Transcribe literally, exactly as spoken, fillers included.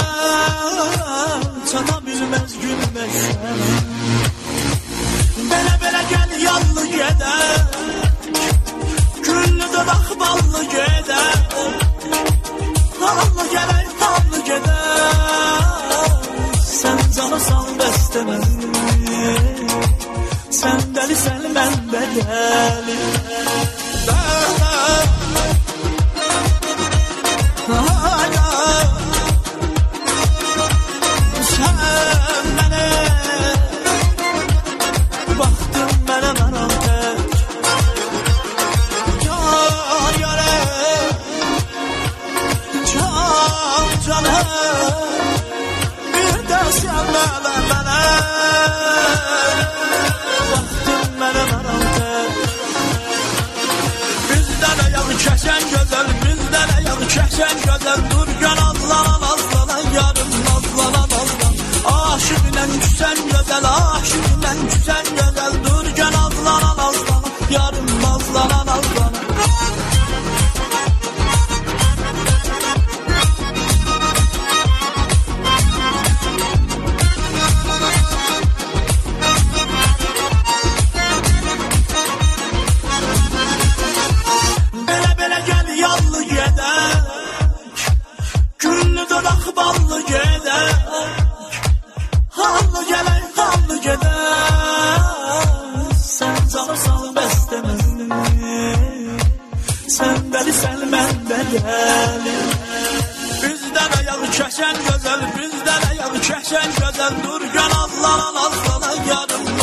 çata bilməz gülmək sənə. Belə-belə gəl yallı gedək, güllü dodaq ballı gedək, hallı gələk hallı gedək. Sən canı sal bəstəməni, sən dəli sən mən bədəli. Kəsən gözəl, bizdən əyan kəsən gözəl, dur gön azlanan azlanan, yarım nazlanan azlan. Aşıq ilə küsən gözəl, aşıq ilə küsən gözəl, dur gön azlanan azlanan, yarım nazlanan azlanan. Ballı gedək, hallı gələk, hallı gedək. Sən canı sal bəstəməni, sən dəli sən mən bədəli. Bizdən əyan kəsən gözəl, bizdən əyan kəsən gözəl, dur gön azlanan azlanan, yarım